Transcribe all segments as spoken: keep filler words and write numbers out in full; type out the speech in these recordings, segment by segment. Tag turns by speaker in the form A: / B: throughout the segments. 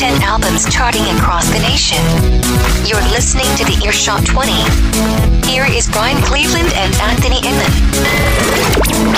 A: ten albums charting across the nation. You're listening to the Earshot twenty. Here is Brian Cleveland and Anthony Inman.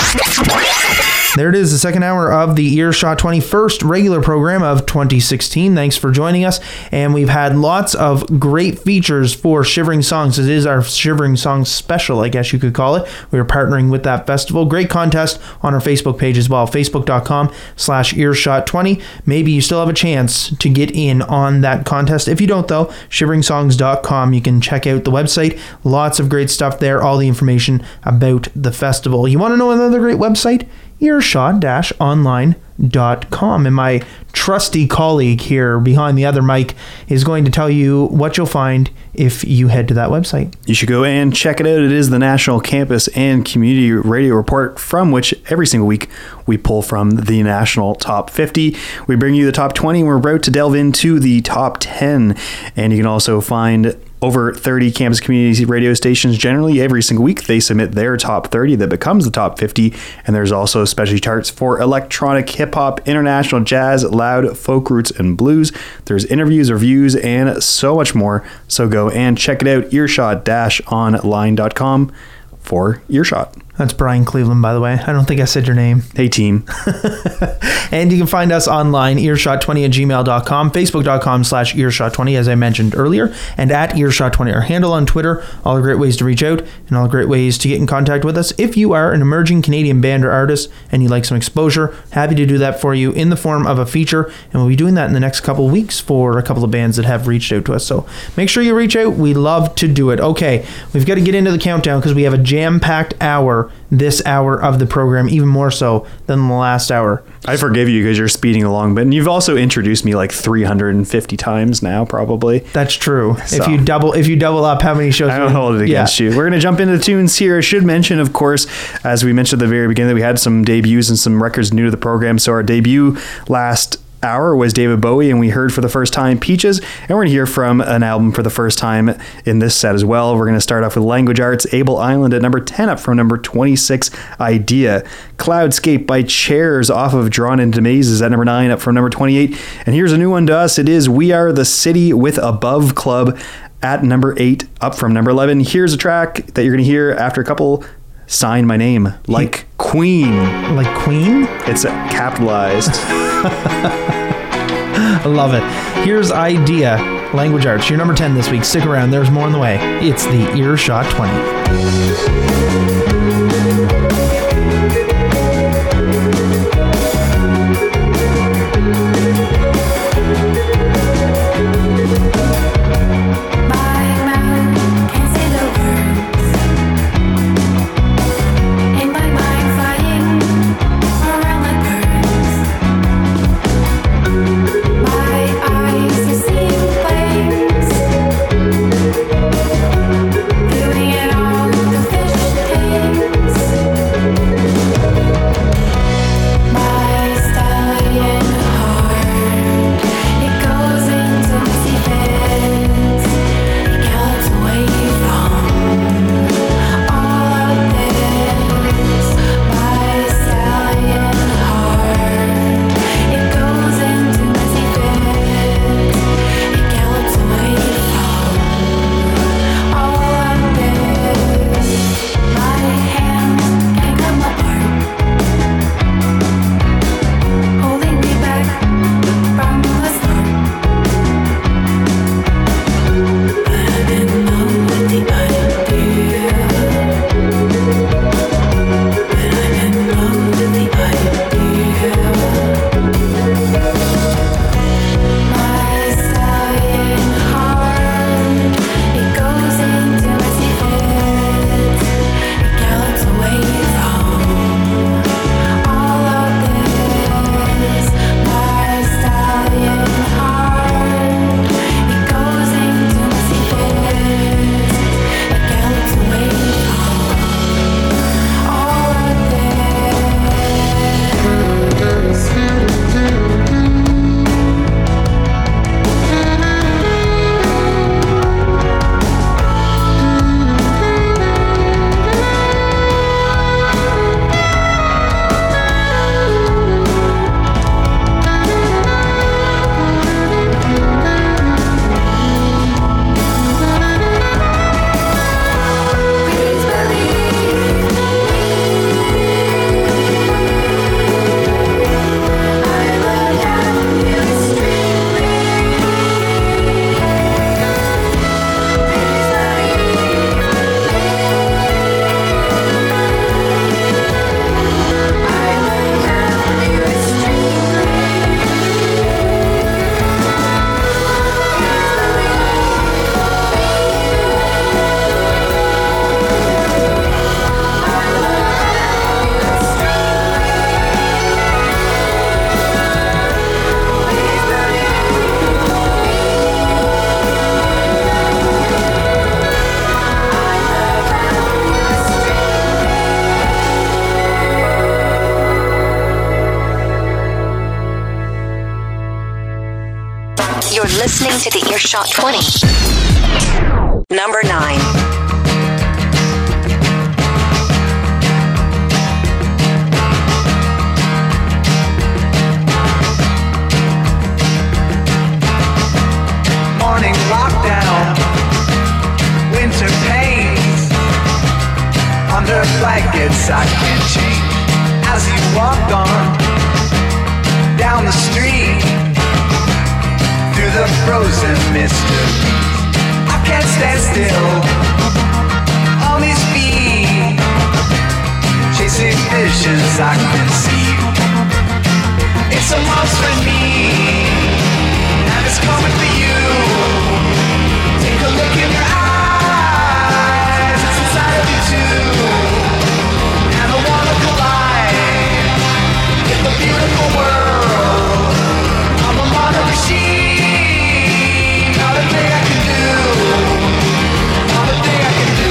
B: There it is, the second hour of the Earshot twenty, first regular program of twenty sixteen. Thanks for joining us. And we've had lots of great features for Shivering Songs. It is our Shivering Songs special, I guess you could call it. We are partnering with that festival. Great contest on our Facebook page as well, facebook.com slash earshot 20. Maybe you still have a chance to get in on that contest. If you don't, though, shivering songs dot com. You can check out the website. Lots of great stuff there, all the information about the festival. You want to know another great website? earshot dash online dot com. And my trusty colleague here behind the other mic is going to tell you what you'll find if you head to that website.
C: You should go and check it out. It is the National Campus and Community Radio Report, from which every single week we pull from the National Top fifty. We bring you the top twenty, and we're about to delve into the top ten. And you can also find over thirty campus community radio stations. Generally, every single week, they submit their top thirty that becomes the top fifty. And there's also specialty charts for electronic, hip-hop, international jazz, loud, folk roots, and blues. There's interviews, reviews, and so much more. So go and check it out, earshot dash online dot com for Earshot.
B: That's Brian Cleveland, by the way. I don't think I said your name.
C: Hey, team.
B: And you can find us online, earshot twenty at gmail dot com, facebook.com slash earshot 20, as I mentioned earlier, and at earshot twenty, our handle on Twitter. All the great ways to reach out and all the great ways to get in contact with us. If you are an emerging Canadian band or artist and you'd like some exposure, happy to do that for you in the form of a feature. And we'll be doing that in the next couple of weeks for a couple of bands that have reached out to us. So make sure you reach out. We love to do it. Okay, we've got to get into the countdown because we have a jam-packed hour this hour of the program, even more so than the last hour.
C: I forgive you because you're speeding along, but you've also introduced me like three hundred fifty times now, probably.
B: That's true.
C: So,
B: if you double if you double up how many shows,
C: I don't hold it against yeah. you. We're going to jump into the tunes here. I should mention, of course, as we mentioned at the very beginning, that we had some debuts and some records new to the program. So our debut last hour was David Bowie, and we heard for the first time Peaches, and we're going to hear from an album for the first time in this set as well. We're going to start off with Language Arts, Able Island at number ten, up from number twenty-six, Idea. Cloudscape by Chairs off of Drawn into Mazes at number nine, up from number twenty-eight. And here's a new one to us. It is We Are the City with Above Club at number eight, up from number eleven. Here's a track that you're going to hear after a couple. Sign My Name, like he, Queen.
B: Like Queen?
C: It's capitalized.
B: I love it. Here's Idea, Language Arts. You're number ten this week. Stick around. There's more on the way. It's the Earshot twenty.
D: Doing it all with the fish
A: You're listening to the Earshot twenty. Number nine.
D: Morning lockdown, winter pains. Under blankets I can change. As you walk on down the street, through the frozen mysteries, I can't stand still on these feet, chasing visions I can see. It's a monster in me, and it's coming for you. Take a look in your eyes, it's inside of you too. And I wanna collide with the beautiful world. I'm a modern machine, not a thing I can do, not a thing I can do.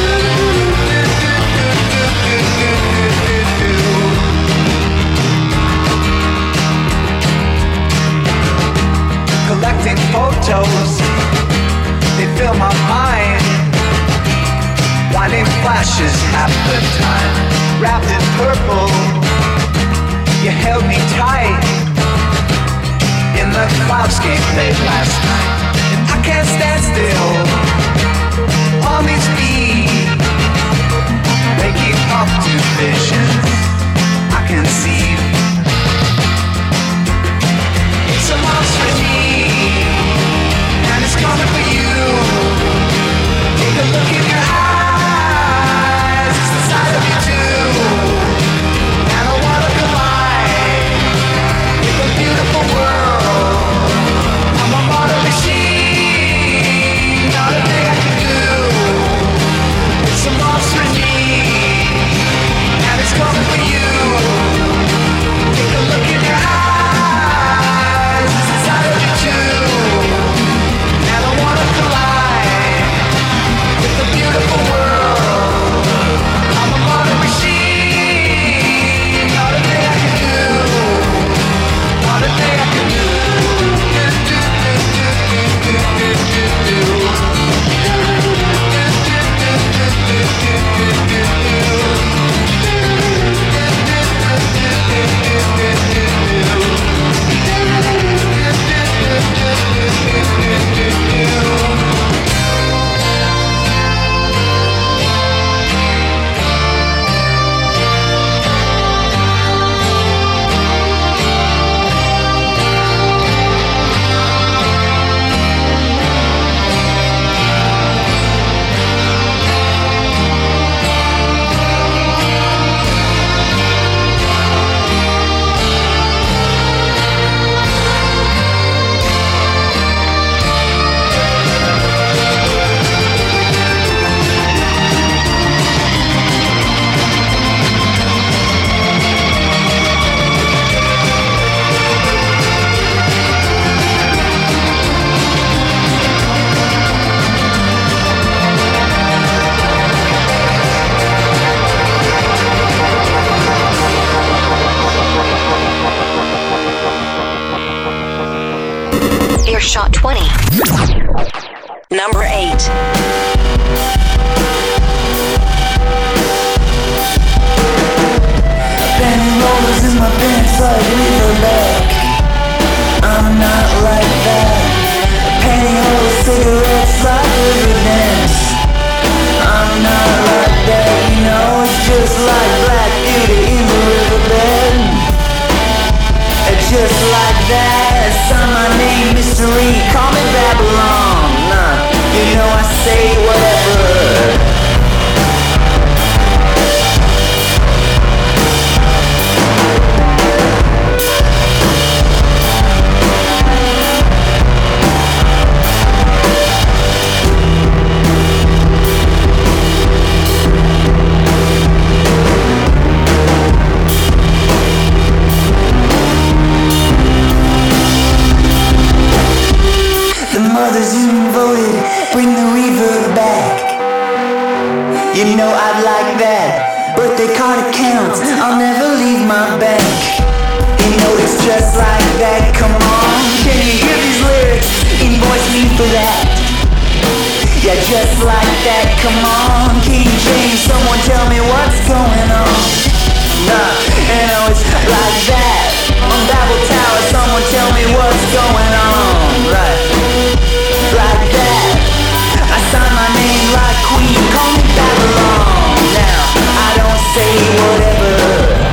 D: Collecting photos, they fill my mind. Blinding flashes half the time. Wrapped in purple, you held me tight in the cloudscape late last night. And I can't stand still on these feet, waking up to visions I can see. It's a monster in me, and it's coming for you. Take a look in your eyes, it's inside of you too. And I wanna collide with a beautiful world. I'm a modern machine, not a thing I can do. It's a monster in me, and it's coming for you. Take a look in your eyes, it's inside of you too. And I wanna collide with the beautiful world. I'm a modern machine, not a thing I can do, not a thing I can do.
A: Earshot twenty. Number eight.
E: Penny rollers in my pants like leather back. I'm not like that. Pantyhose cigarettes like Riverdance. I'm not like that, you know. It's just like Black Beauty in the riverbed. It's just like that. Sign my name, mystery. Call me Babylon. Nah, you know I say whatever. Mothers union voted, bring the reverb back. You know I'd like that. Birthday card accounts, I'll never leave my bank. You know it's just like that, come on. Can you hear these lyrics in that, come on, King James, someone tell me what's going on. Nah, you know it's like that. On Babel Tower, someone tell me what's going on. Right, like that. I sign my name like Queen, call me Babylon. Now, I don't say whatever.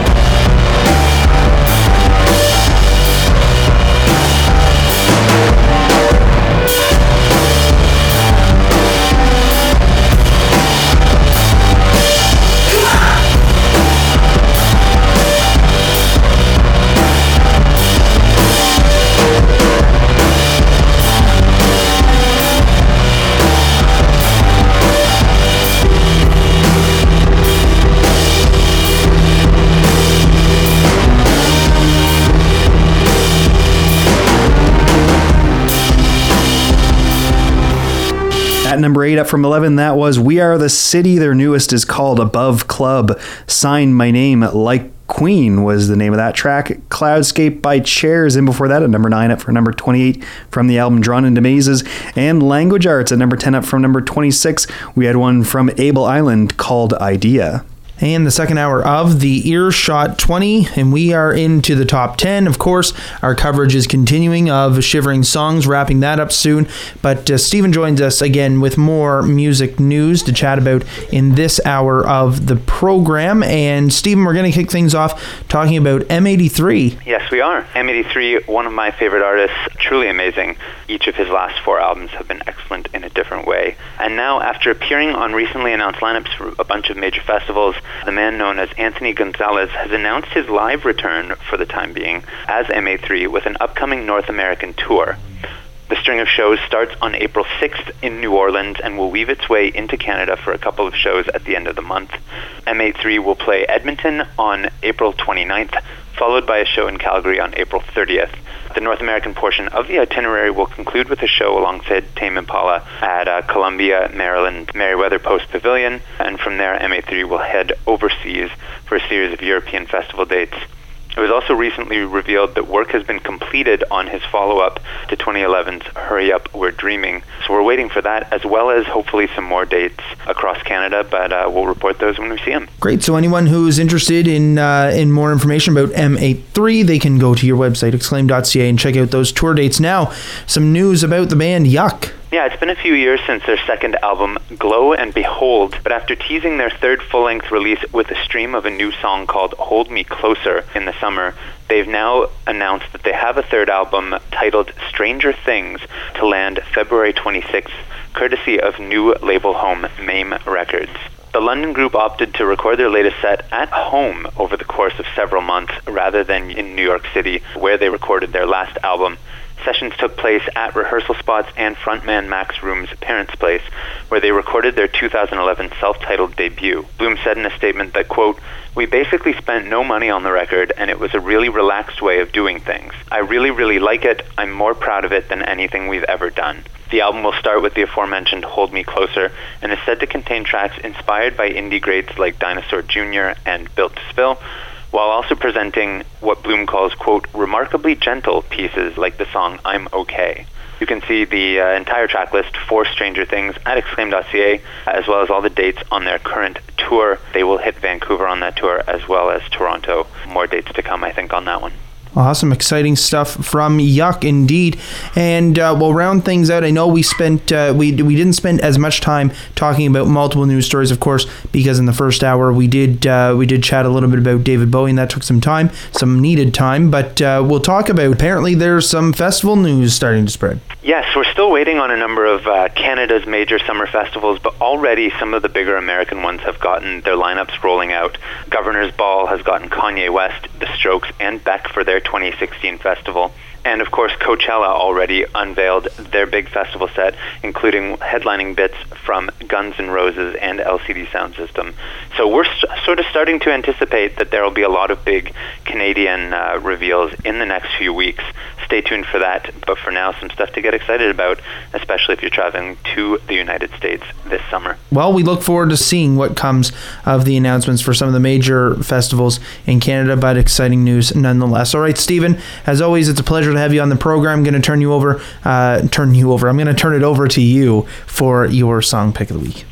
C: At number eight, up from eleven, that was We Are the City. Their newest is called Above Club. Sign My Name Like Queen was the name of that track. Cloudscape by Chairs in before that at number nine, up for number twenty-eight from the album Drawn into Mazes. And Language Arts at number ten, up from number twenty-six. We had one from Able Island called Idea.
B: And the second hour of the Earshot twenty, and we are into the top ten. Of course, our coverage is continuing of Shivering Songs, wrapping that up soon. But uh, Stephen joins us again with more music news to chat about in this hour of the program. And Stephen, we're going to kick things off talking about M eighty-three.
F: Yes, we are. M eighty-three, one of my favorite artists, truly amazing. Each of his last four albums have been excellent in a different way. And now, after appearing on recently announced lineups for a bunch of major festivals, the man known as Anthony Gonzalez has announced his live return for the time being as M eighty-three with an upcoming North American tour. The string of shows starts on April sixth in New Orleans and will weave its way into Canada for a couple of shows at the end of the month. M eighty-three will play Edmonton on April twenty-ninth, followed by a show in Calgary on April thirtieth. The North American portion of the itinerary will conclude with a show alongside Tame Impala at uh, Columbia, Maryland, Merriweather Post Pavilion, and from there M eighty-three will head overseas for a series of European festival dates. It was also recently revealed that work has been completed on his follow-up to twenty eleven's Hurry Up, We're Dreaming. So we're waiting for that, as well as hopefully some more dates across Canada, but uh, we'll report those when we see them.
B: Great. So anyone who's interested in uh, in more information about M eighty-three, they can go to your website, exclaim dot c a, and check out those tour dates. Now, some news about the band Yuck.
F: Yeah, it's been a few years since their second album, Glow and Behold, but after teasing their third full-length release with a stream of a new song called Hold Me Closer in the summer, they've now announced that they have a third album titled Stranger Things to land February twenty-sixth, courtesy of new label home MAME Records. The London group opted to record their latest set at home over the course of several months rather than in New York City, where they recorded their last album. Sessions took place at rehearsal spots and frontman Max Room's parents' place, where they recorded their two thousand eleven self-titled debut. Bloom said in a statement that, quote, "We basically spent no money on the record, and it was a really relaxed way of doing things. I really, really like it. I'm more proud of it than anything we've ever done." The album will start with the aforementioned Hold Me Closer, and is said to contain tracks inspired by indie greats like Dinosaur Junior and Built to Spill, while also presenting what Bloom calls, quote, remarkably gentle pieces like the song I'm Okay. You can see the uh, entire track list for Stranger Things at exclaim dot c a, as well as all the dates on their current tour. They will hit Vancouver on that tour, as well as Toronto. More dates to come, I think, on that one.
B: Awesome, exciting stuff from Yuck, indeed. And uh, we'll round things out. I know we spent uh, we we didn't spend as much time talking about multiple news stories, of course, because in the first hour we did uh, we did chat a little bit about David Bowie, and that took some time, some needed time. But uh, we'll talk about, apparently there's some festival news starting to spread.
F: Yes, we're still waiting on a number of uh, Canada's major summer festivals, but already some of the bigger American ones have gotten their lineups rolling out. Governor's Ball has gotten Kanye West, The Strokes, and Beck for their twenty sixteen festival. And of course, Coachella already unveiled their big festival set, including headlining bits from Guns N' Roses and L C D Sound System. So we're st- sort of starting to anticipate that there will be a lot of big Canadian uh, reveals in the next few weeks. Stay tuned for that. But for now, some stuff to get excited about, especially if you're traveling to the United States this summer.
B: Well, we look forward to seeing what comes of the announcements for some of the major festivals in Canada, but exciting news nonetheless. All right, Stephen, as always, it's a pleasure to have you on the program. I'm going to turn you over, uh, turn you over. I'm going to turn it over to you for your song pick of the week.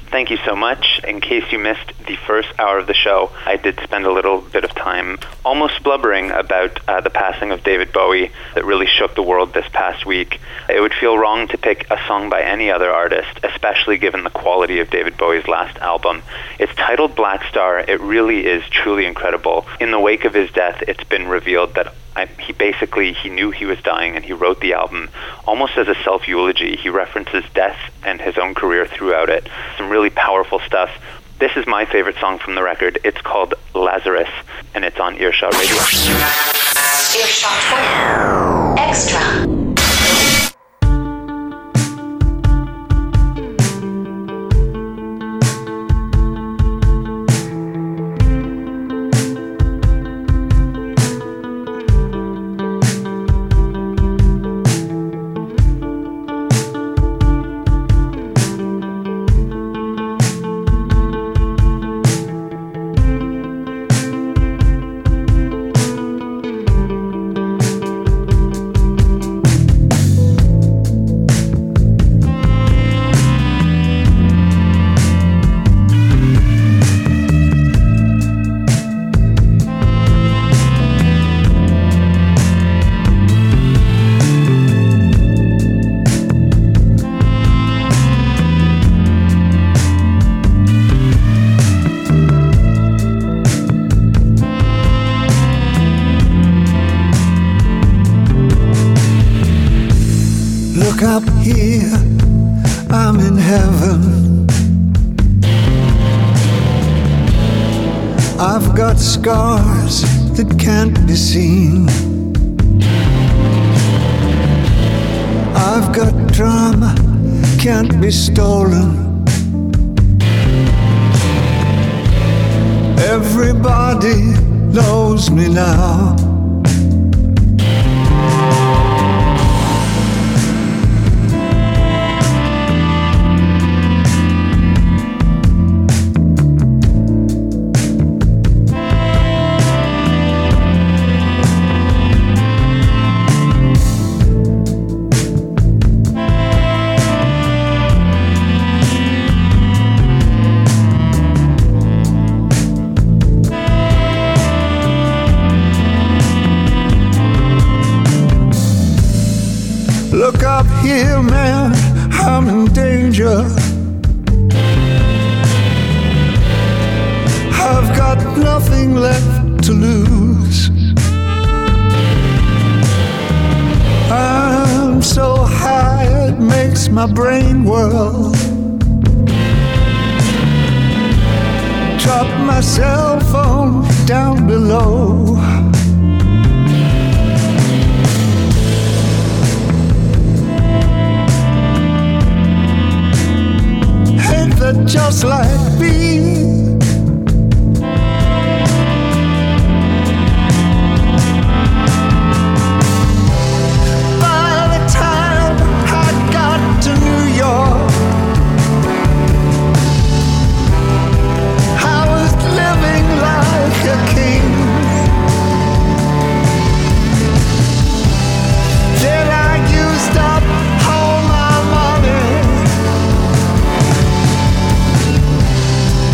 F: Thank you so much. In case you missed the first hour of the show, I did spend a little bit of time almost blubbering about uh, the passing of David Bowie that really shook the world this past week. It would feel wrong to pick a song by any other artist, especially given the quality of David Bowie's last album. It's titled Black Star. It really is truly incredible. In the wake of his death, it's been revealed that I, he basically, he knew he was dying, and he wrote the album almost as a self-eulogy. He references death and his own career throughout it. Some really powerful stuff. This is my favorite song from the record. It's called Lazarus, and it's on Earshot Radio.
A: Earshot Extra.
G: Up here, I'm in heaven. I've got scars that can't be seen. I've got drama, can't be stolen. Everybody knows me now. Look up here, man, I'm in danger. I've got nothing left to lose. I'm so high it makes my brain whirl. Drop my cell phone down below. That just like me. By the time I got to New York, I was living like a king. Then I used up all my money.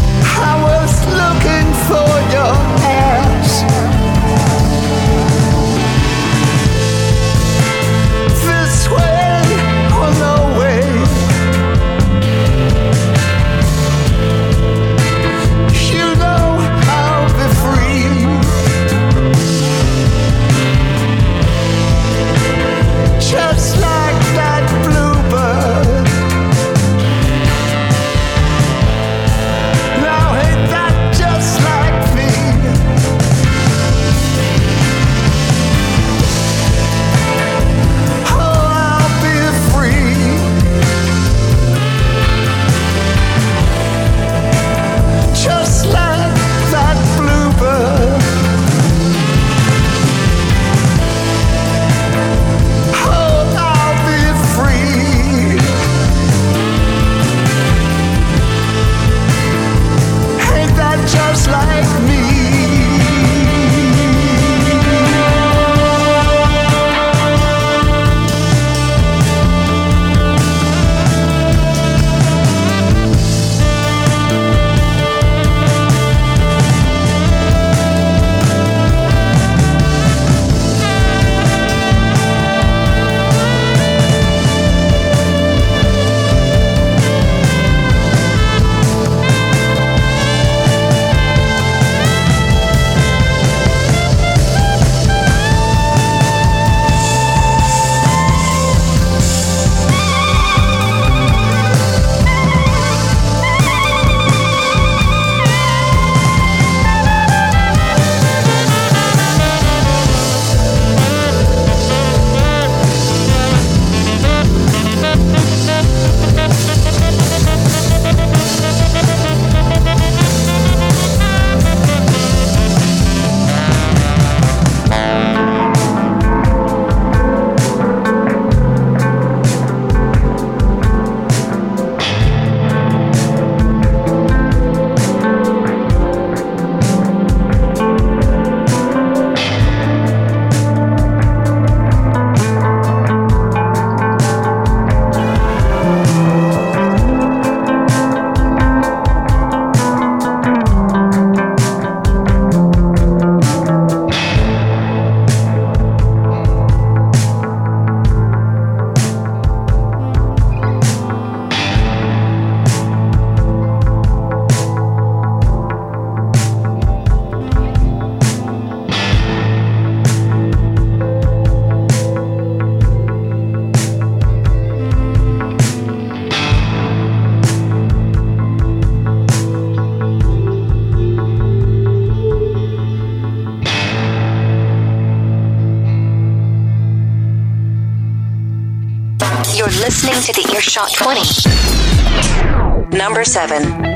A: You're listening to the Earshot twenty. Number seven.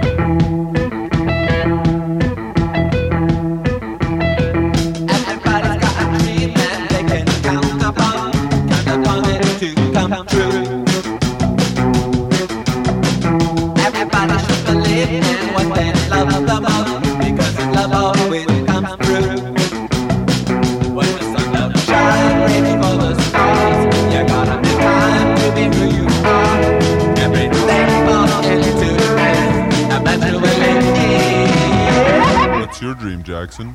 H: What's your dream, Jackson?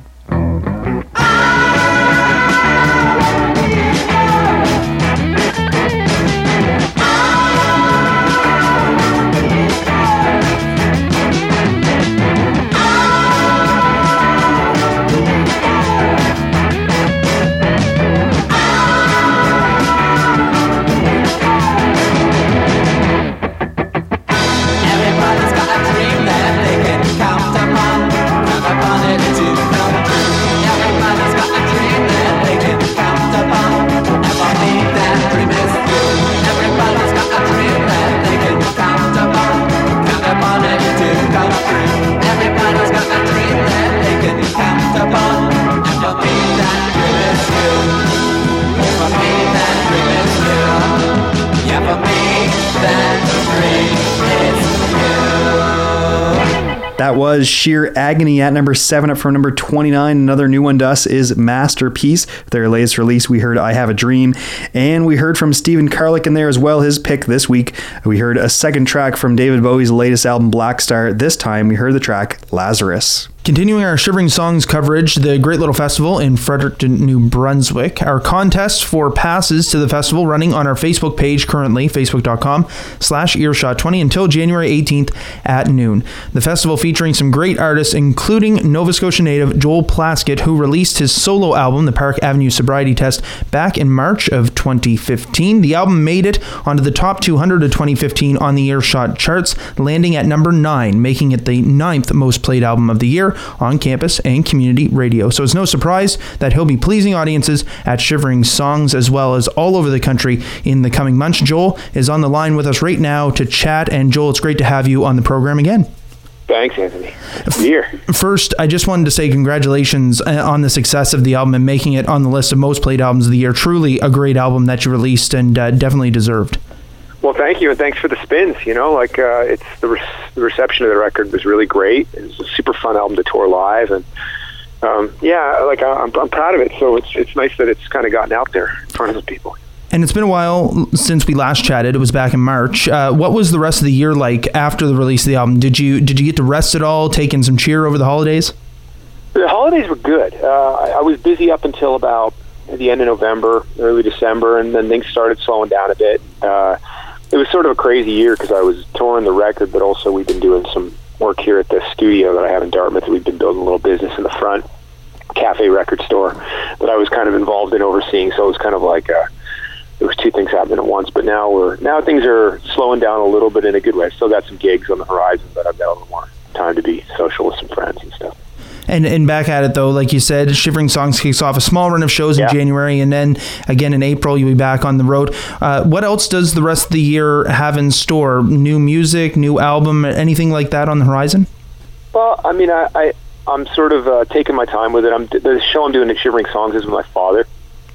C: That was Sheer Agony at number seven. Up from number twenty-nine. Another new one to us is Masterpiece. Their latest release, we heard I Have a Dream. And we heard from Stephen Karlik in there as well, his pick this week. We heard a second track from David Bowie's latest album, Black Star. This time we heard the track Lazarus.
B: Continuing our Shivering Songs coverage, the Great Little Festival in Fredericton, New Brunswick. Our contest for passes to the festival running on our Facebook page currently, facebook.com slash earshot 20 until January eighteenth at noon. The festival featuring some great artists, including Nova Scotia native Joel Plaskett, who released his solo album, The Park Avenue Sobriety Test, back in March of twenty fifteen. The album made it onto the top two hundred of twenty fifteen on the Earshot charts, landing at number nine, making it the ninth most played album of the year on campus and community radio. So it's no surprise that he'll be pleasing audiences at Shivering Songs as well as all over the country in the coming months. Joel is on the line with us right now to chat. And Joel, it's great to have you on the program again.
I: Thanks, Anthony. Good year.
B: First, I just wanted to say congratulations on the success of the album and making it on the list of most played albums of the year. Truly a great album that you released and uh, definitely deserved.
I: Well, thank you, and thanks for the spins. You know, like uh, it's the, re- the reception of the record was really great. It was a super fun album to tour live, and um, yeah, like I, I'm, I'm proud of it. So it's it's nice that it's kind of gotten out there in front of the people.
B: And it's been a while since we last chatted. It was back in March. Uh, what was the rest of the year like after the release of the album? Did you did you get to rest at all? Take in some cheer over the holidays?
I: The holidays were good. Uh, I, I was busy up until about the end of November, early December, and then things started slowing down a bit. Uh, It was sort of a crazy year because I was touring the record, but also we've been doing some work here at the studio that I have in Dartmouth. We've been building a little business in the front, cafe record store that I was kind of involved in overseeing. So it was kind of like uh, it was two things happening at once. But now we're now things are slowing down a little bit in a good way. I've still got some gigs on the horizon, but I've got a little more time to be social with some friends and stuff.
B: And and back at it, though, like you said, Shivering Songs kicks off a small run of shows
I: yeah.
B: in January, and then again in April, you'll be back on the road. Uh, what else does the rest of the year have in store? New music, new album, anything like that on the horizon?
I: Well, I mean, I, I, I'm sort of uh, taking my time with it. I'm, the show I'm doing at Shivering Songs is with my father,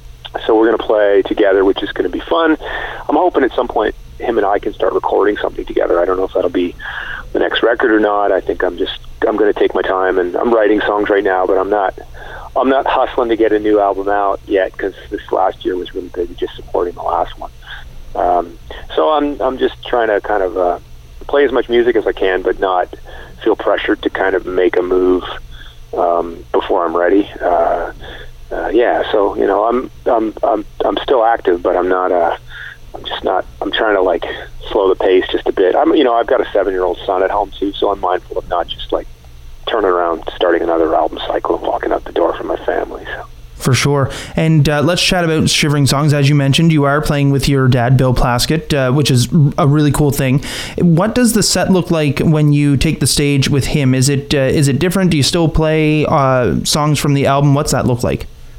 I: so we're going to play together, which is going to be fun. I'm hoping at some point him and I can start recording something together. I don't know if that'll be the next record or not. I think I'm just I'm going to take my time, and I'm writing songs right now, but I'm not I'm not hustling to get a new album out yet because this last year was really busy just supporting the last one. Um, so I'm I'm just trying to kind of uh, play as much music as I can, but not feel pressured to kind of make a move um, before I'm ready. Uh, uh, yeah, so you know I'm I'm I'm I'm still active, but I'm not. Uh, I'm just not. I'm trying to like slow the pace just a bit. I'm, you know, I've got a seven-year-old son at home too, so I'm mindful of not just like turning around, starting another album cycle, and walking out the door for my family. So.
B: For sure. And uh, let's chat about Shivering Songs. As you mentioned, you are playing with your dad, Bill Plaskett, uh, which is a really cool thing. What does the set look like when you take the stage with him? Is it uh, is it different? Do you still play uh, songs from the album? What's that look like?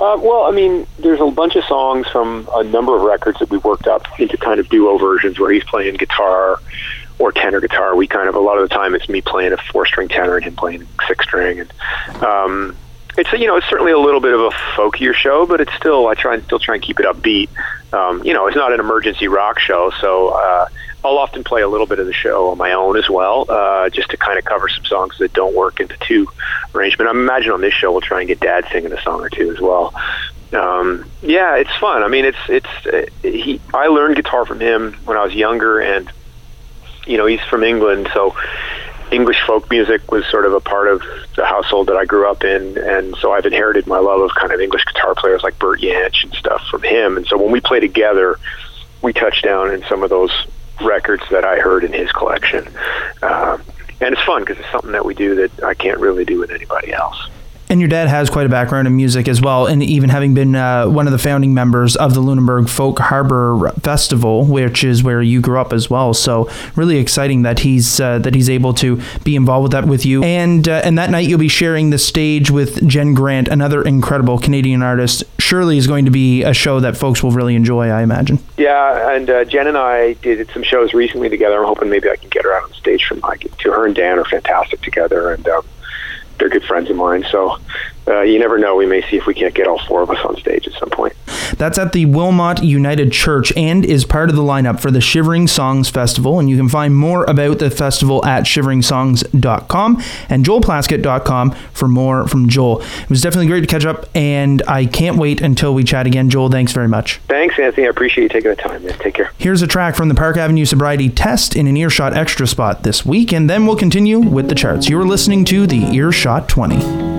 I: Uh, well, I mean, there's a bunch of songs from a number of records that we worked up into kind of duo versions where he's playing guitar or tenor guitar. We kind of, a lot of the time it's me playing a four-string tenor and him playing six-string. And um, it's, you know, it's certainly a little bit of a folkier show, but it's still, I try and still try and keep it upbeat. Um, you know, it's not an emergency rock show, so uh, I'll often play a little bit of the show on my own as well, uh, just to kind of cover some songs that don't work into two arrangement. I imagine on this show we'll try and get Dad singing a song or two as well. Um, yeah, it's fun. I mean, it's it's uh, he. I learned guitar from him when I was younger, and you know, he's from England, so English folk music was sort of a part of the household that I grew up in, and so I've inherited my love of kind of English guitar players like Bert Jansch and stuff from him. And so when we play together, we touch down in some of those records that I heard in his collection. Um, and it's fun because it's something that we do that I can't really do with anybody else.
B: And your dad has quite a background in music as well, and even having been uh, one of the founding members of the Lunenburg Folk Harbor Festival, which is where you grew up as well. So really exciting that he's uh, that he's able to be involved with that with you. And uh, and that night you'll be sharing the stage with Jen Grant, another incredible Canadian artist. Surely is going to be a show that folks will really enjoy, I imagine.
I: Yeah, and uh, Jen and I did some shows recently together. I'm hoping maybe I can get her out on stage from like to her and Dan are fantastic together, and um, they're good friends of mine, so uh, you never know. We may see if we can't get all four of us on stage at some point.
B: That's at the Wilmot United Church and is part of the lineup for the Shivering Songs Festival, and you can find more about the festival at shivering songs dot com and joel plaskett dot com for more from Joel. It was definitely great to catch up, and I can't wait until we chat again. Joel, thanks very much.
I: Thanks, Anthony. I appreciate you taking the time, man. Take care.
B: Here's a track from the Park Avenue Sobriety Test in an Earshot Extra spot this week, and then we'll continue with the charts. You're listening to the Earshot twenty.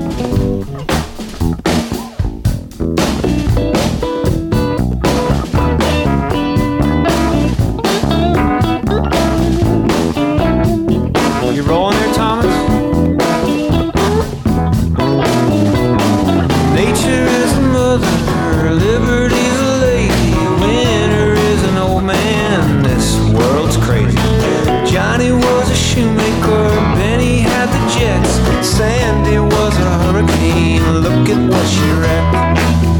J: You rolling there, Thomas? Nature is a mother, liberty's a lady, winter is an old man, this world's crazy. Johnny was a shoemaker, Benny had the jets, Sandy was a hurricane, look at what she wrecked.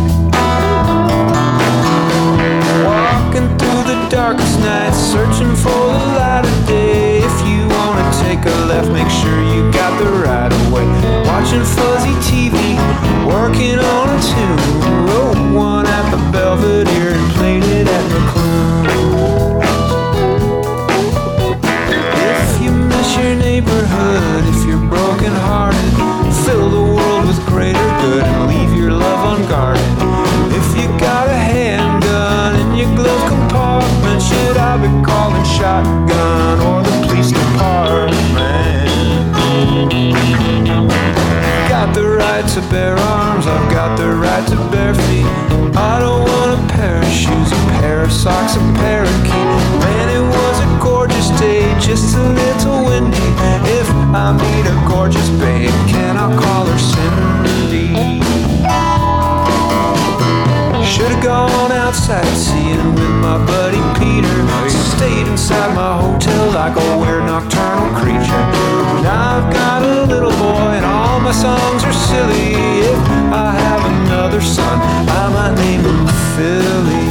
J: Walking through the darkest nights, searching for the light of day. If you wanna take a left, make sure you got the right of way. Watching fuzzy T V, working on a tune, wrote one at the Belvedere and played it at McClune's. If you miss your neighborhood, if you're broken hearted, fill the world with greater good and leave your love unguarded. If you got a handgun in your glove compartment, should I be calling shotgun or the police department? Got the right to bear arms, I've got the right to bare feet. I don't want a pair of shoes, a pair of socks, a pair of keys. Man, it was a gorgeous day, just a little windy. If I meet a gorgeous babe, can I call her Cindy? Should've gone out sightseeing with my buddy Peter. Stayed inside my hotel like a weird nocturnal creature. Now I've got a little boy and all my songs are silly. If I have another son, I might name him Philly.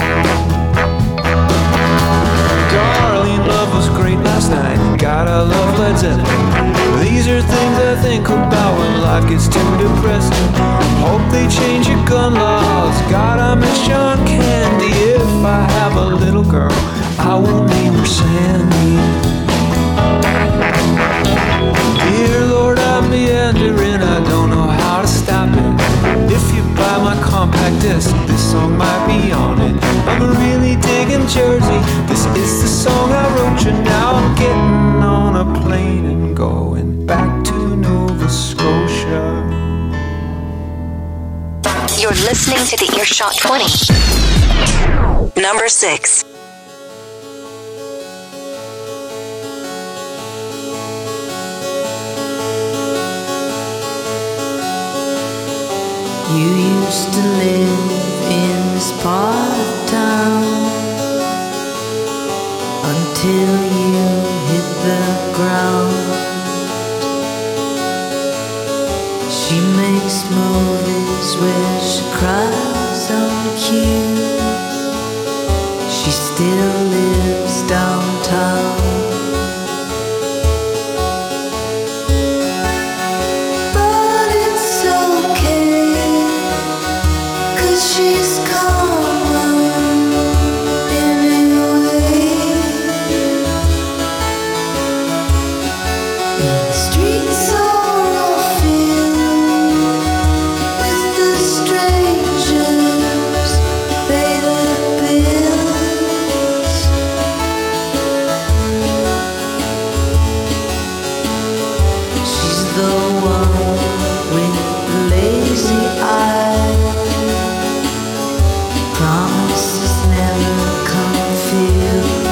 J: Darling, love was great last night. God, I love Led Zeppelin. These are things I think about when life gets too depressing. Hope they change your gun laws. God, I miss John Candy. If I have a little girl, I won't name her Sandy. Dear Lord, I'm meandering, I don't know how to stop it. If you buy my compact disc, this song might be on it. I'm really digging Jersey, this is the song I wrote you. Now I'm getting on a plane and going back to Nova Scotia.
A: You're listening to the Earshot twenty. Number six.
E: You used to live in this part of town until you hit the ground. She makes movies where she cries still lives downtown. But it's okay, 'cause she's coming anyway. The streets are all filled with the strangers, pay the bills. She's the one with the lazy eye. Promises never come filled.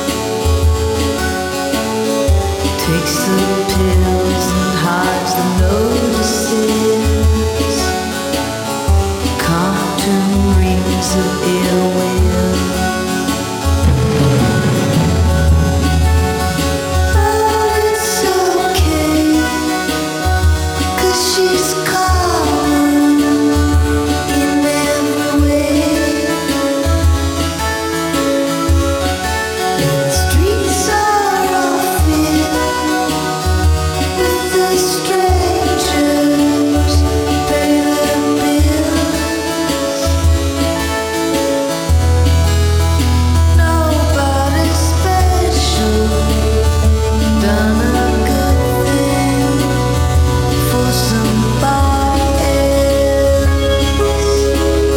E: Takes the pills and hides the notices. Cartoon rings of ill will. But it's okay, 'cause she's calm in every way. The streets are all filled with the strangers, pay the bills. Nobody special done a good thing for somebody else,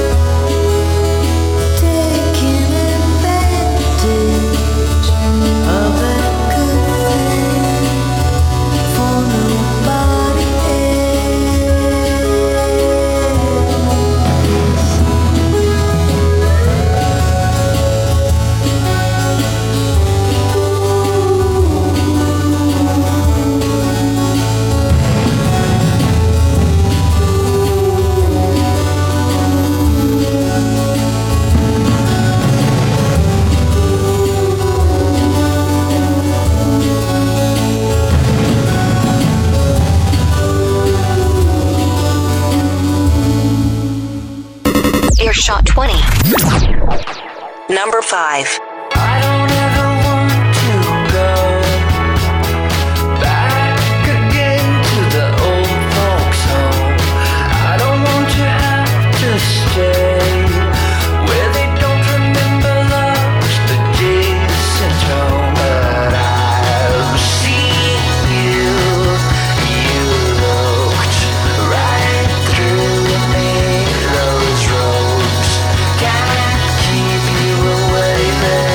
E: taking advantage of that good thing for nobody
A: Earshot twenty. Number five.
G: I don't ever want to go back again to the old folks' home. I don't want to have to stay where they don't remember love's the days at home. But I've seen you, you looked right through me. Those roads can't keep you away.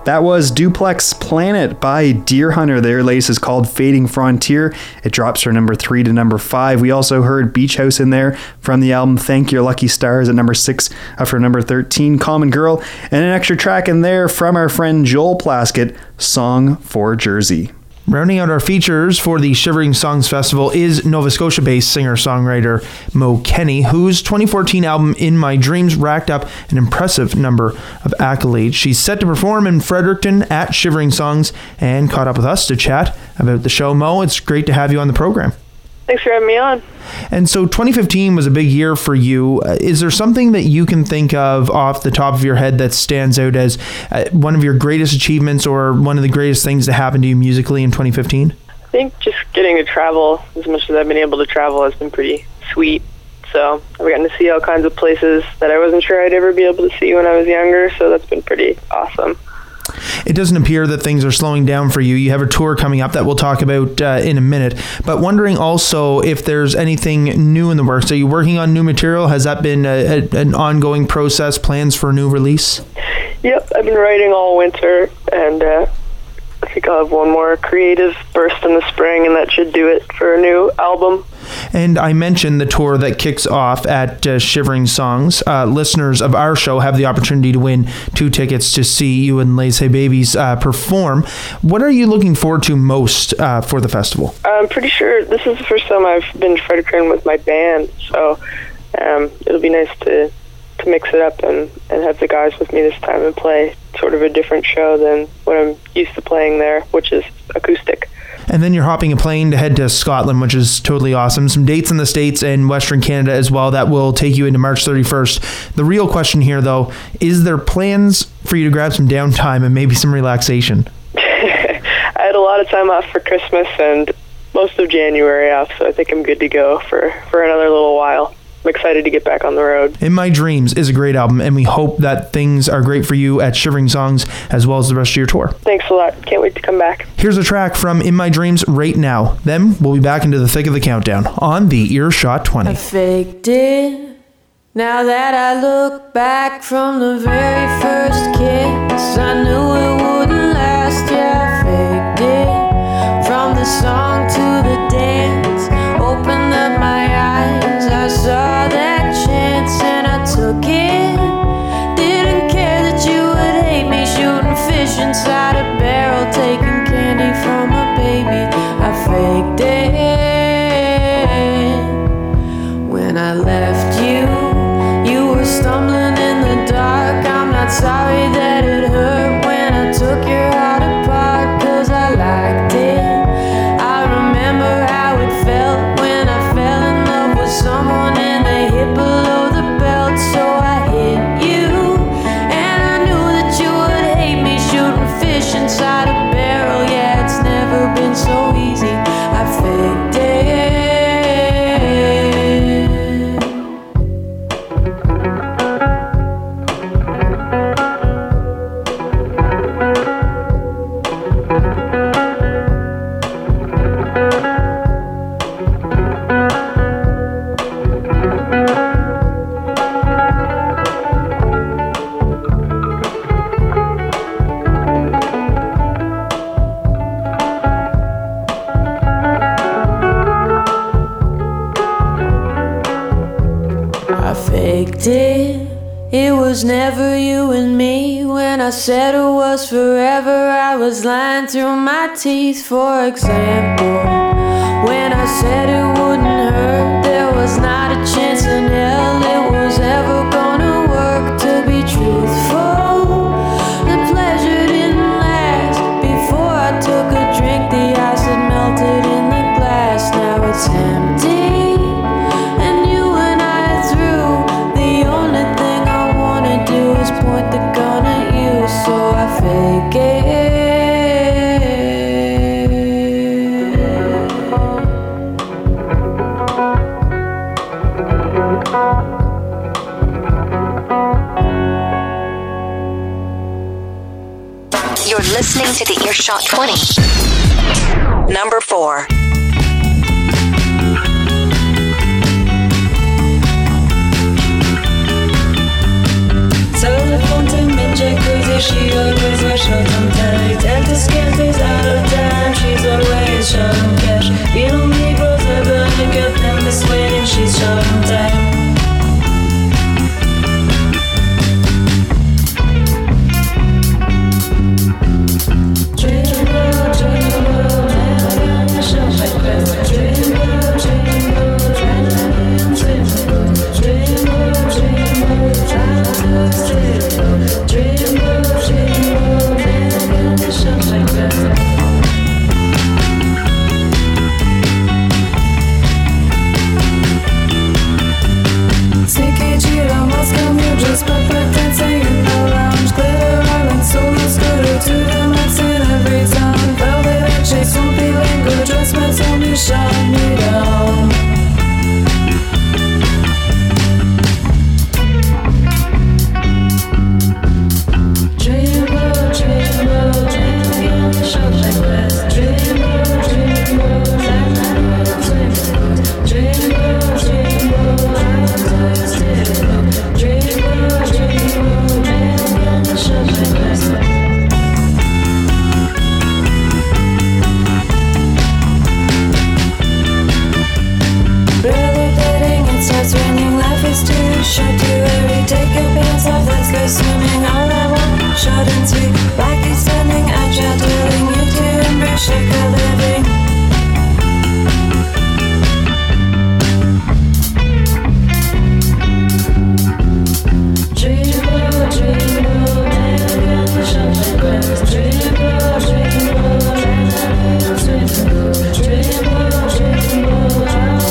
C: That was Duplex Planet by Deer Hunter. Their latest is called Fading Frontier. It drops from number three to number five. We also heard Beach House in there from the album Thank Your Lucky Stars at number six. Uh, for number thirteen, Common Girl. And an extra track in there from our friend Joel Plaskett, Song for Jersey.
B: Rounding out our features for the Shivering Songs Festival is Nova Scotia-based singer-songwriter Mo Kenny, whose twenty fourteen album In My Dreams racked up an impressive number of accolades. She's set to perform in Fredericton at Shivering Songs and caught up with us to chat about the show. Mo, it's great to have you on the program.
K: Thanks for having me on.
B: And so twenty fifteen was a big year for you. Uh, is there something that you can think of off the top of your head that stands out as uh, one of your greatest achievements or one of the greatest things that happened to you musically in twenty fifteen?
K: I think just getting to travel as much as I've been able to travel has been pretty sweet. So I've gotten to see all kinds of places that I wasn't sure I'd ever be able to see when I was younger. So that's been pretty awesome.
B: It doesn't appear that things are slowing down for you. You have a tour coming up that we'll talk about uh, in a minute. But wondering also if there's anything new in the works. Are you working on new material? Has that been a, a, an ongoing process? Plans for a new release?
K: Yep, I've been writing all winter, and uh, I think I'll have one more creative burst in the spring, and that should do it for a new album.
B: And I mentioned the tour that kicks off at uh, Shivering Songs. Uh, listeners of our show have the opportunity to win two tickets to see you and Lazy Babies uh, perform. What are you looking forward to most uh, for the festival?
K: I'm pretty sure this is the first time I've been to Fredericton with my band, so um, it'll be nice to, to mix it up and, and have the guys with me this time and play sort of a different show than what I'm used to playing there, which is acoustic.
B: And then you're hopping a plane to head to Scotland, which is totally awesome. Some dates in the States and Western Canada as well that will take you into March thirty-first. The real question here, though, is there plans for you to grab some downtime and maybe some relaxation?
K: I had a lot of time off for Christmas and most of January off, so I think I'm good to go for, for another little while. I'm excited to get back on the road.
B: In My Dreams is a great album, and we hope that things are great for you at Shivering Songs as well as the rest of your tour.
K: Thanks a lot. Can't wait to come back.
B: Here's a track from In My Dreams right now. Then we'll be back into the thick of the countdown on the Earshot twenty.
L: I faked it. Now that I look back from the very first kiss, I knew it wouldn't last. Yeah, I faked it. From the song to the dance, opened up my eyes, I saw that chance and I took it. Didn't care that you would hate me, shooting fish inside a barrel, taking candy from a baby. I faked it. When I left you, you were stumbling in the dark. I'm not sorry that it hurt when I took your heart apart, 'cause I liked it. I remember how it felt when I fell in love with someone and they hit below the belt. So I hit you, and I knew that you would hate me, shooting fish inside a barrel. Yeah, it's never been so easy. I faked it. It, it was never you and me. When I said it was forever, I was lying through my teeth. For example, when I said it wouldn't hurt, there was not a chance in hell it was ever gonna work. To be truthful, the pleasure didn't last. Before I took a drink, the ice had melted in the glass. Now it's empty. Point the gun at you, so I fake it.
A: You're listening to the Earshot twenty. Number four.
L: Telephone to midget, crazy
M: she always wears short and tight. And the scant is out of time, she's always short on cash. Little Negroes are gonna get them this way, and she's short on time. Shut me down. Dreamboat, dreamboat, dreamboat, shot like glass. Dreamboat, dreamboat, dreamboat, dreamboat, dreamboat, dreamboat, dreamboat, dreamboat, shot like glass. Starts raining, life is too short to hurry. Take your pants off, let's go swimming. All I want, short and sweet. Like it's standing, I try telling you to embrace shaker living. Dreamboat, dreamboat, dreamboat, short like glass. Dreamboat, dreamboat, dreamboat, dreamboat, dreamboat,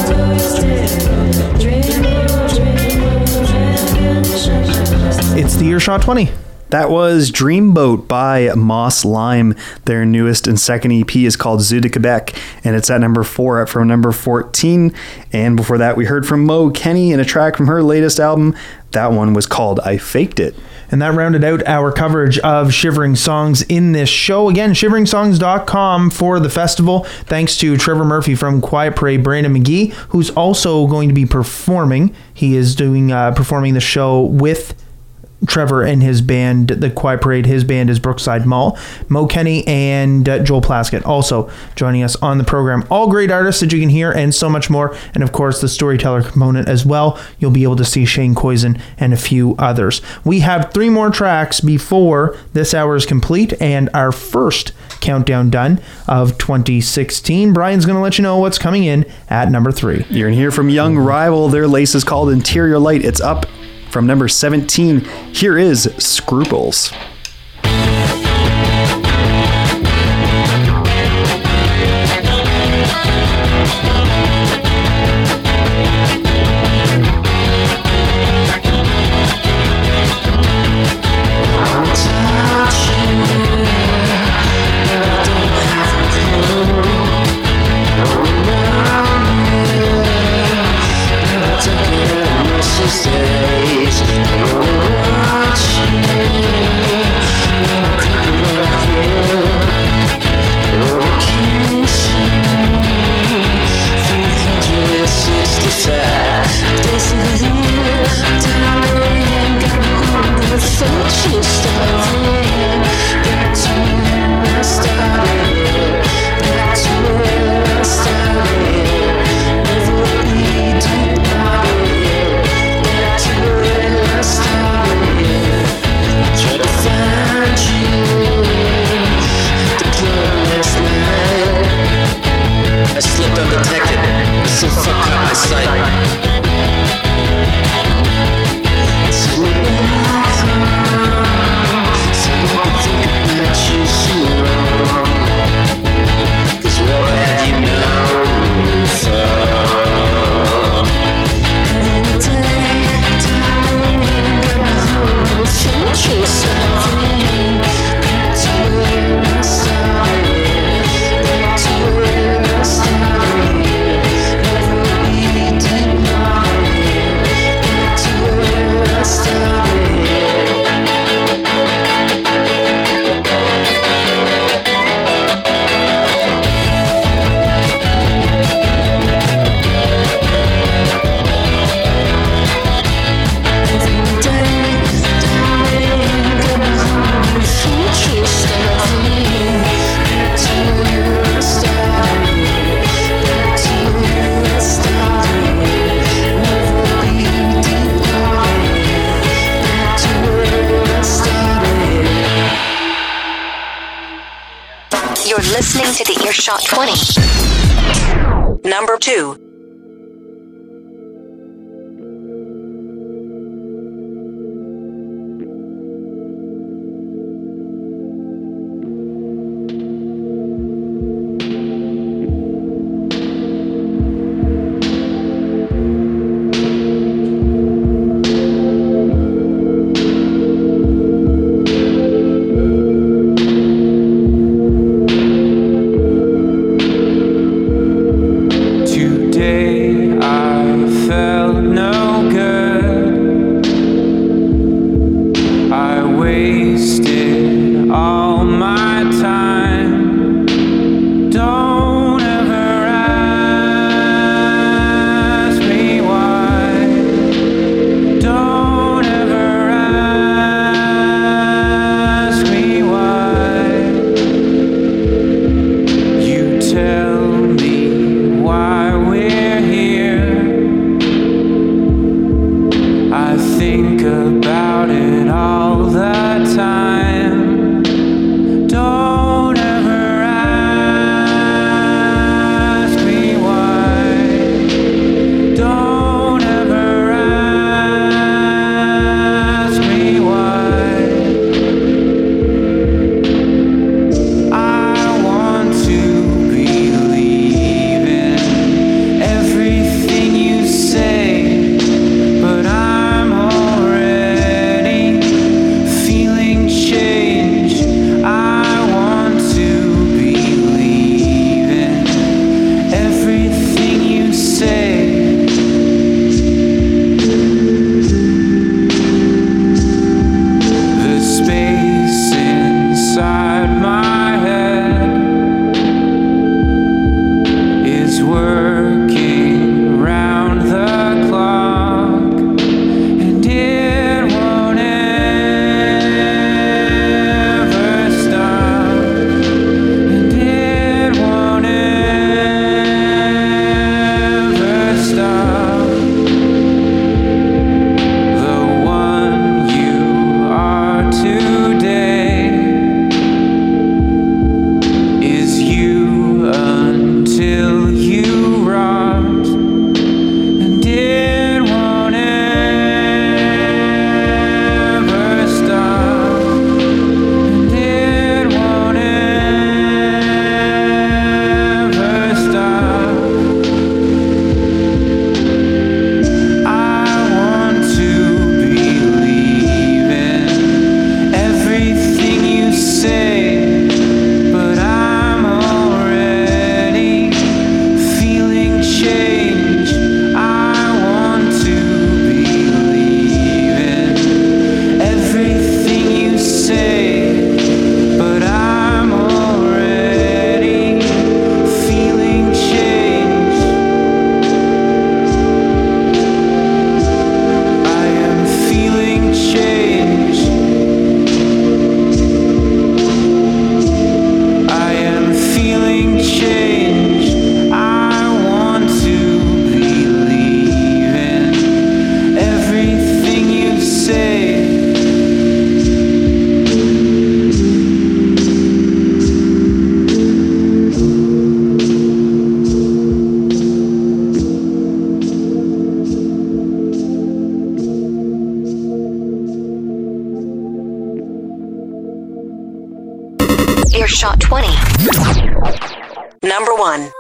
B: It's the Earshot twenty.
C: That was Dreamboat by Moss Lime. Their newest and second E P is called Zoo de Quebec, and it's at number four, up from number fourteen. And before that, we heard from Mo Kenny in a track from her latest album. That one was called I Faked It.
B: And that rounded out our coverage of Shivering Songs in this show. Again, shivering songs dot com for the festival. Thanks to Trevor Murphy from Quiet Parade, Brandon McGee, who's also going to be performing. He is doing uh, performing the show with Trevor and his band, the Quiet Parade. His band is Brookside Mall. Mo Kenny and uh, Joel Plaskett also joining us on the program. All great artists that you can hear, and so much more. And of course, the storyteller component as well. You'll be able to see Shane Koizen and a few others. We have three more tracks before this hour is complete and our first countdown done of twenty sixteen. Brian's going to let you know what's coming in at number three.
C: You're going to hear from Young Rival. Their lace is called Interior Light. It's up from number seventeen. Here is Scruples.
G: Days, watching
A: You're listening to the Earshot twenty. Number two. Earshot twenty. Number one.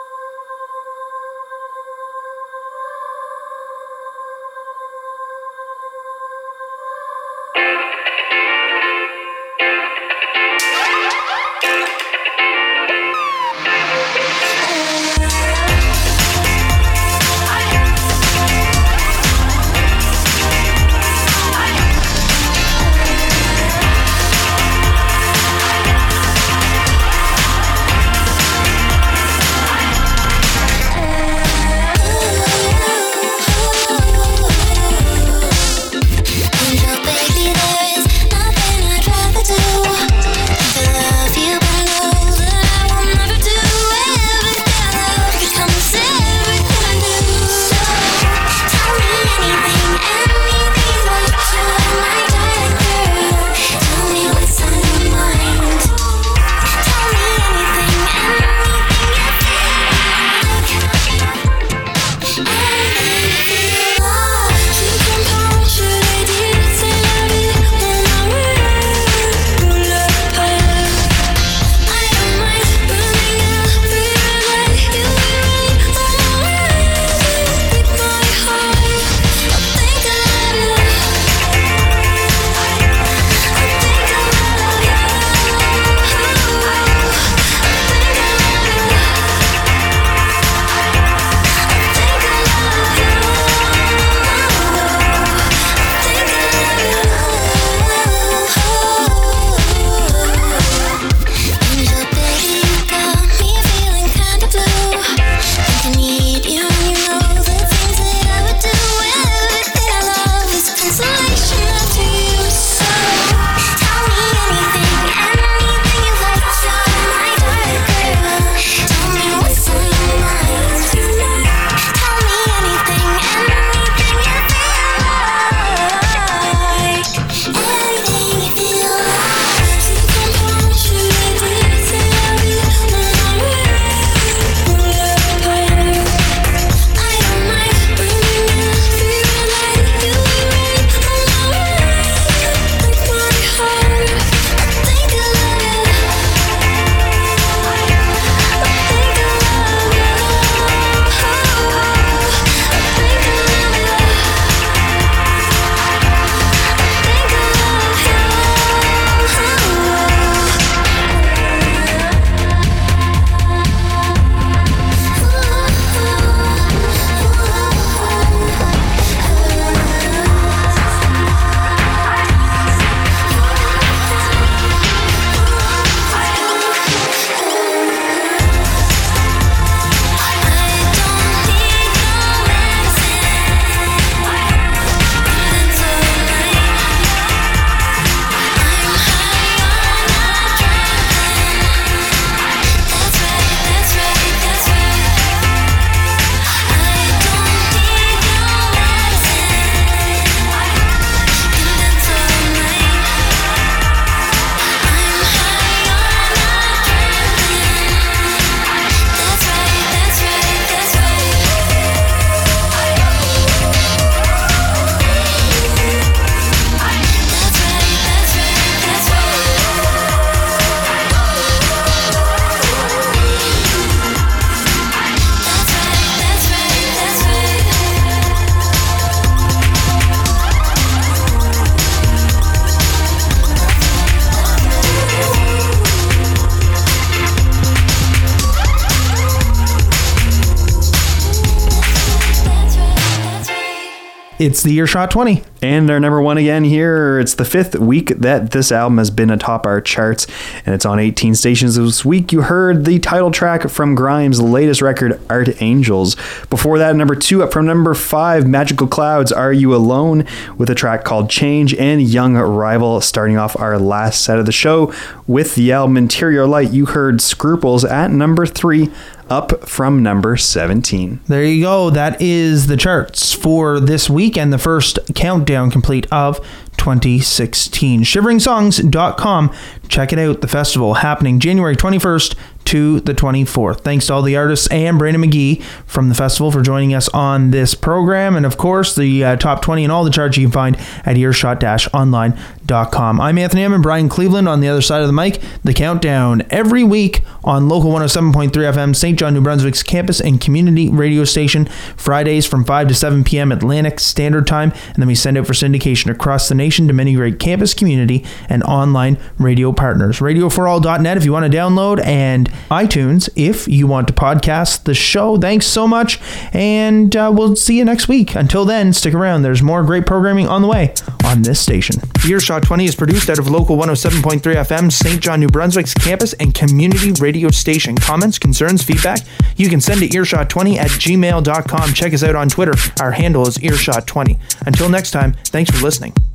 B: It's the Earshot twenty.
C: And our number one again here. It's the fifth week that this album has been atop our charts, and it's on eighteen stations this week. You heard the title track from Grimes' latest record, Art Angels. Before that, number two, up from number five, Magical Clouds, Are You Alone, with a track called Change, and Young Rival. Starting off our last set of the show with the album Interior Light, you heard Scruples at number three, up from number seventeen.
B: There you go. That is the charts for this week and the first countdown complete of twenty sixteen. shivering songs dot com. Check it out. The festival happening January twenty-first to the twenty-fourth. Thanks to all the artists and Brandon McGee from the festival for joining us on this program. And of course, the uh, top twenty and all the charts you can find at earshot dash online dot com. I'm Anthony M. and Brian Cleveland on the other side of the mic. The countdown every week on Local one oh seven point three F M, Saint John, New Brunswick's campus and community radio station. Fridays from five to seven p.m. Atlantic Standard Time. And then we send out for syndication across the nation to many great campus, community, and online radio partners. radio for all dot net if you want to download, and iTunes if you want to podcast the show. Thanks so much, and uh, we'll see you next week. Until then, stick around. There's more great programming on the way on this station. Earshot twenty is produced out of Local one oh seven point three F M, Saint John, New Brunswick's campus and community radio station. Comments, concerns, feedback, you can send to earshot twenty at gmail dot com. Check us out on Twitter. Our handle is earshot twenty. Until next time, thanks for listening.